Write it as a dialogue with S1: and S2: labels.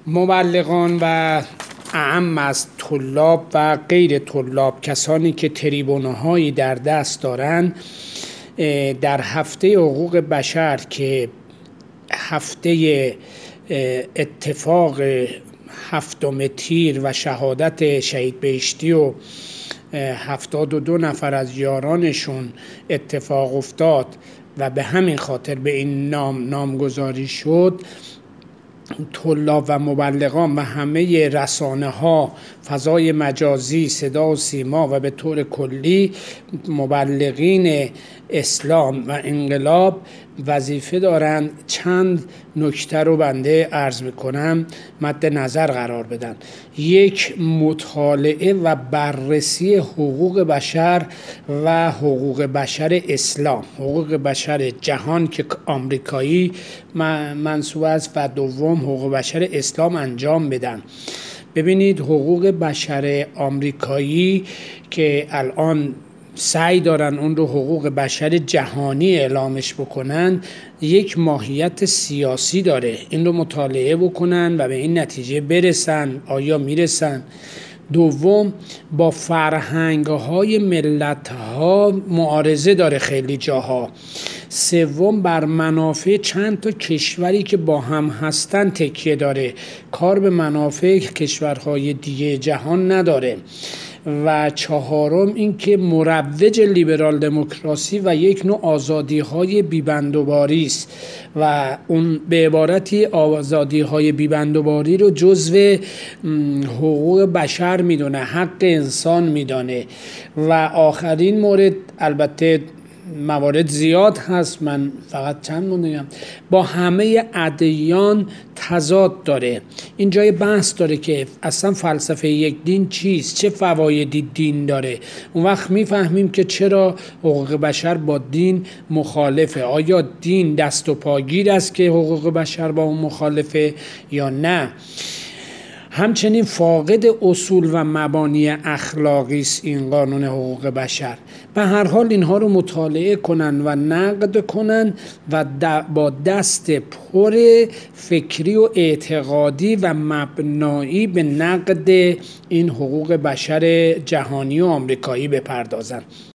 S1: مبلغان و اعم از طلاب و غیر طلاب، کسانی که تریبونهایی در دست دارند، در هفته حقوق بشر که هفته اتفاق 7 تیر و شهادت شهید بهشتی و 72 نفر از یارانشون اتفاق افتاد و به همین خاطر به این نامگذاری شد، طلاب و مبلغان و همه رسانه ها، فضای مجازی، صدا و سیما و به طور کلی مبلغین اسلام و انقلاب وظیفه دارند چند نکته رو بنده عرض میکنم مد نظر قرار بدن. یک، مطالعه و بررسی حقوق بشر و حقوق بشر اسلام، حقوق بشر جهان که آمریکایی منسوب است، و دوم حقوق بشر اسلام انجام بدن. ببینید حقوق بشر آمریکایی که الان سعی دارن اون رو حقوق بشر جهانی اعلامش بکنن، یک ماهیت سیاسی داره. این رو مطالعه بکنن و به این نتیجه برسن آیا میرسن. دوم، با فرهنگ‌های ملت‌ها معارضه داره خیلی جاها. سوم، بر منافع چند تا کشوری که با هم هستن تکیه داره، کار به منافع کشورهای دیگه جهان نداره. و چهارم، این که مروج لیبرال دموکراسی و یک نوع آزادی‌های بی‌بندوباری است و اون به عبارتی آزادی‌های بی‌بندوباری رو جزو حقوق بشر میدونه، حق انسان میدونه. و آخرین مورد، البته موارد زیاد هست، من فقط چند میگم، با همه ادیان تضاد داره. اینجای بحث داره که اصلا فلسفه یک دین چیست، چه فوایدی دین داره. اون وقت میفهمیم که چرا حقوق بشر با دین مخالفه. آیا دین دست و پاگیر است که حقوق بشر با اون مخالفه یا نه؟ همچنین فاقد اصول و مبانی اخلاقی است این قانون حقوق بشر. به هر حال اینها رو مطالعه کنن و نقد کنن و با دست پر فکری و اعتقادی و مبنایی به نقد این حقوق بشر جهانی و آمریکایی بپردازن.